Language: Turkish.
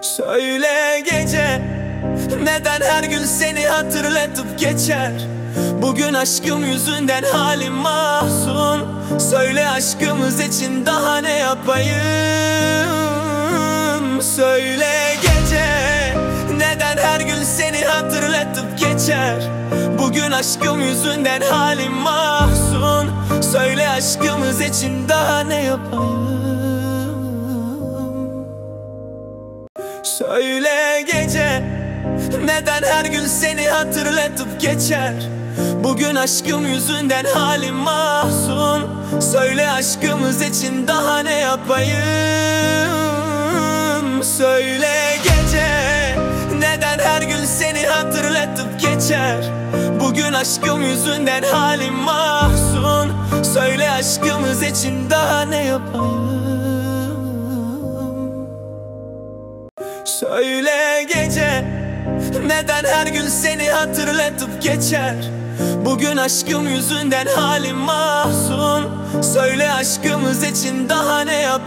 Söyle gece, neden her gün seni hatırlatıp geçer? Bugün aşkım yüzünden halim mahzun. Söyle aşkımız için daha ne yapayım? Söyle gece, neden her gün seni hatırlatıp geçer? Bugün aşkım yüzünden halim mahzun. Söyle aşkımız için daha ne yapayım? Söyle gece, neden her gün seni hatırlatıp geçer? Bugün aşkım yüzünden halim mahzun. Söyle aşkımız için daha ne yapayım? Söyle gece, neden her gün seni hatırlatıp geçer? Bugün aşkım yüzünden halim mahzun. Söyle aşkımız için daha ne yapayım? Söyle gece, neden her gün seni hatırlatıp geçer? Bugün aşkım yüzünden halim mahzun. Söyle aşkımız için daha ne yapayım?